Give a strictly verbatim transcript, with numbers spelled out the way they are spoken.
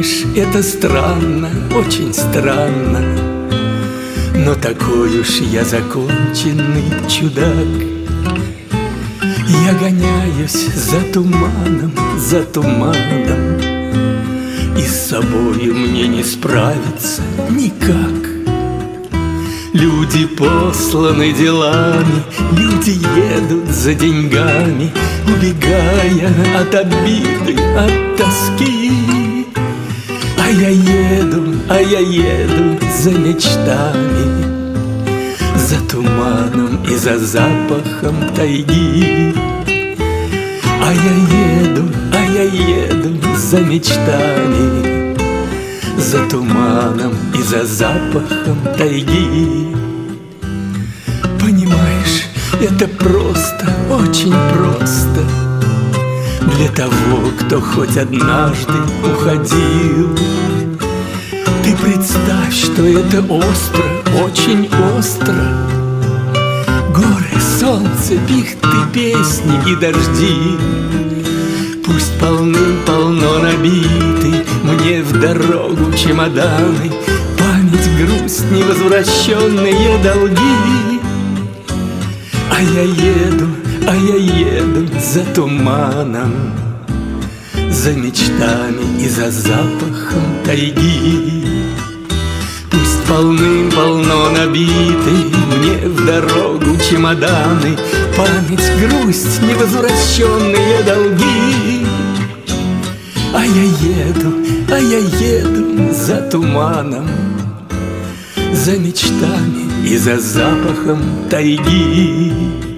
Понимаешь, это странно, очень странно, но такой уж я законченный чудак. Я гоняюсь за туманом, за туманом, и с собою мне не справиться никак. Люди посланы делами, люди едут за деньгами, убегая от обиды, от тоски. А я еду, а я еду за мечтами, за туманом и за запахом тайги. А я еду, а я еду за мечтами, за туманом и за запахом тайги. Понимаешь, это просто, очень просто для того, кто хоть однажды уходил. Ты представь, что это остро, очень остро. Горы, солнце, пихты, песни и дожди, пусть полным-полно набиты мне в дорогу чемоданы, память, грусть, невозвращенные долги. А я еду, а я еду за туманом, за мечтами и за запахом тайги. Пусть полным-полно набиты мне в дорогу чемоданы, память, грусть, невозвращенные долги. А я еду, а я еду за туманом, за мечтами и за запахом тайги.